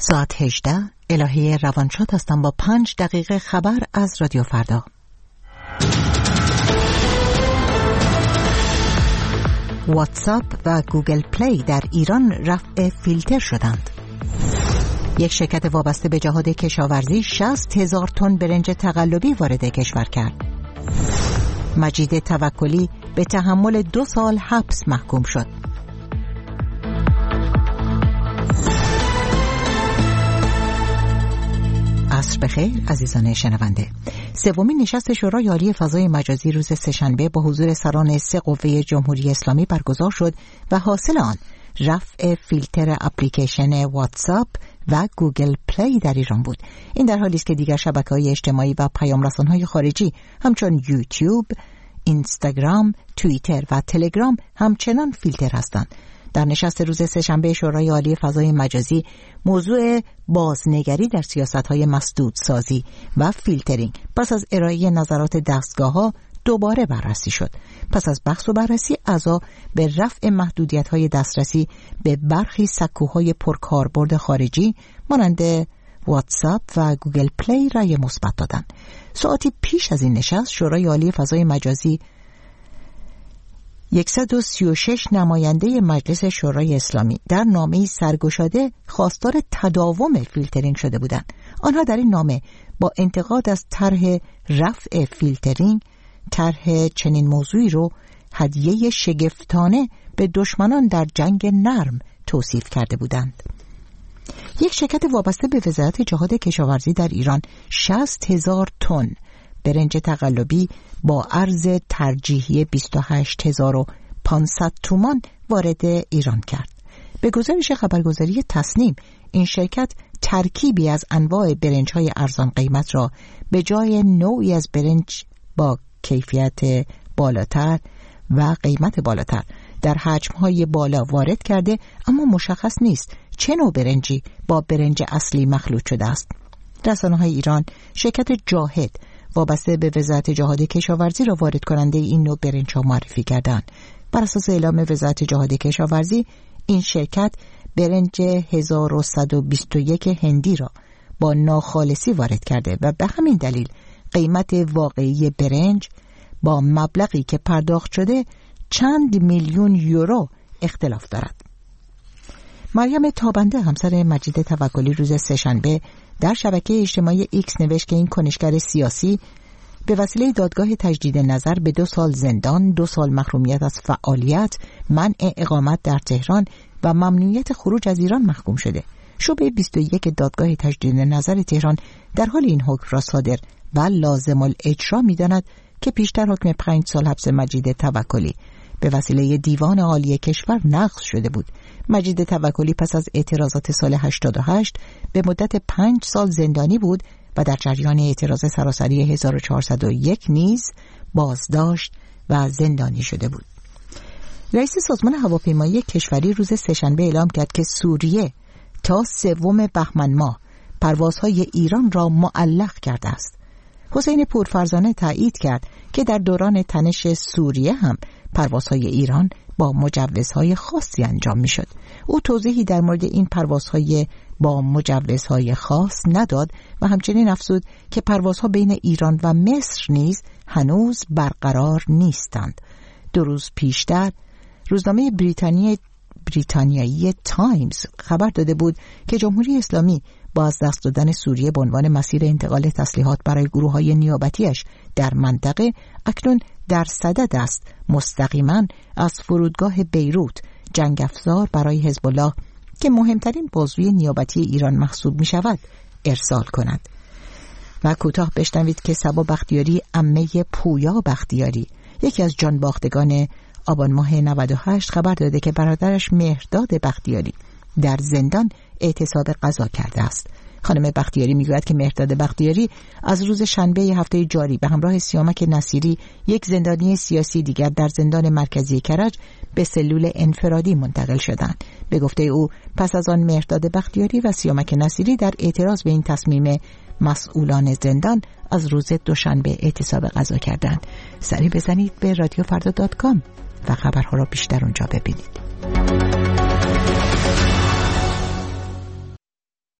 ساعت 18 الهی روانشاد هستم با 5 دقیقه خبر از رادیو فردا. واتساپ و گوگل پلی در ایران رفع فیلتر شدند. یک شرکت وابسته به جهاد کشاورزی 60,000 تن برنج تقلبی وارد کشور کرد. مجید توکلی به تحمل 2 سال حبس محکوم شد. عصر بخیر عزیزان شنونده. سومین نشست شورای عالی فضای مجازی روز سه‌شنبه با حضور سران 3 قوه جمهوری اسلامی برگزار شد و حاصل آن رفع فیلتر اپلیکیشن واتساپ و گوگل پلی در ایران بود. این در حالی است که دیگر شبکه‌های اجتماعی و پیام‌رسان‌های خارجی همچون یوتیوب، اینستاگرام، توییتر و تلگرام همچنان فیلتر هستند. در نشست روز سه‌شنبه شورای عالی فضای مجازی موضوع بازنگری در سیاست‌های مسدودسازی و فیلترینگ پس از ارائه نظرات دستگاه‌ها دوباره بررسی شد. پس از بحث و بررسی اعضا به رفع محدودیت‌های دسترسی به برخی سکوهای پرکاربرد خارجی مانند واتساپ و گوگل پلی رأی مثبت دادند. ساعتی پیش از این نشست شورای عالی فضای مجازی 136 نماینده مجلس شورای اسلامی در نامه‌ای سرگشاده خواستار تداوم فیلترینگ شده بودند. آنها در این نامه با انتقاد از طرح رفع فیلترینگ طرح چنین موضوعی رو هدیه شگفتانه به دشمنان در جنگ نرم توصیف کرده بودند. یک شرکت وابسته به وزارت جهاد کشاورزی در ایران 60,000 تن برنج تقلبی با ارز ترجیحی 28,500 تومان وارد ایران کرد. به گزارش خبرگزاری تصنیم این شرکت ترکیبی از انواع برنج‌های ارزان قیمت را به جای نوعی از برنج با کیفیت بالاتر و قیمت بالاتر در حجم‌های بالا وارد کرده، اما مشخص نیست چه نوع برنجی با برنج اصلی مخلوط شده است. رسانه‌های ایران شرکت جاهد وابسته به وزارت جهاد کشاورزی را وارد کننده این نوع برنج‌ها معرفی کردند. بر اساس اعلام وزارت جهاد کشاورزی این شرکت برنج 1121 هندی را با ناخالصی وارد کرده و به همین دلیل قیمت واقعی برنج با مبلغی که پرداخت شده چند میلیون یورو اختلاف دارد. مریم تابنده همسر مجید توکلی روز سه‌شنبه در شبکه اجتماعی ایکس نوشت که این کنشگر سیاسی به وسیله دادگاه تجدید نظر به 2 سال زندان، 2 سال محرومیت از فعالیت، منع اقامت در تهران و ممنوعیت خروج از ایران محکوم شده. شعبه 21 دادگاه تجدید نظر تهران در حال این حکم را صادر و لازم الاجرا می‌داند که پیشتر حکم 5 سال حبس مجید توکلی به وسیله دیوان عالی کشور نقض شده بود. مجید توکلی پس از اعتراضات سال 88 به مدت 5 سال زندانی بود و در جریان اعتراض سراسری 1401 نیز بازداشت و زندانی شده بود. رئیس سازمان هواپیمایی کشوری روز سه‌شنبه اعلام کرد که سوریه تا 3 بهمن ماه پروازهای ایران را معلق کرده است. حسین پورفرزانه تایید کرد که در دوران تنش سوریه هم پروازهای ایران با مجوزهای خاصی انجام میشد. او توضیحی در مورد این پروازهای با مجوزهای خاص نداد و همچنین افزود که پروازها بین ایران و مصر نیز هنوز برقرار نیستند. 2 روز پیشتر روزنامه بریتانیایی تایمز خبر داده بود که جمهوری اسلامی با از دست دادن سوریه به عنوان مسیر انتقال تسلیحات برای گروه‌های نیابتیش در منطقه اکنون در صدد است مستقیما از فرودگاه بیروت جنگ افزار برای حزب الله که مهمترین بازوی نیابتی ایران محسوب می شود ارسال کند. و کوتاه بشنوید که صبا بختیاری عمه پویا بختیاری یکی از جانباختگان آبان ماه 98 خبر داده که برادرش مهرداد بختیاری در زندان اعتصاب غذا کرده است. خانم بختیاری میگوید که مهرداد بختیاری از روز شنبه هفته جاری به همراه سیامک نصیری یک زندانی سیاسی دیگر در زندان مرکزی کرج به سلول انفرادی منتقل شدند. به گفته او پس از آن مهرداد بختیاری و سیامک نصیری در اعتراض به این تصمیم مسئولان زندان از روز دوشنبه اعتصاب غذا کردند. سری بزنید به رادیوفردا.com و خبرها را بیشتر اونجا ببینید.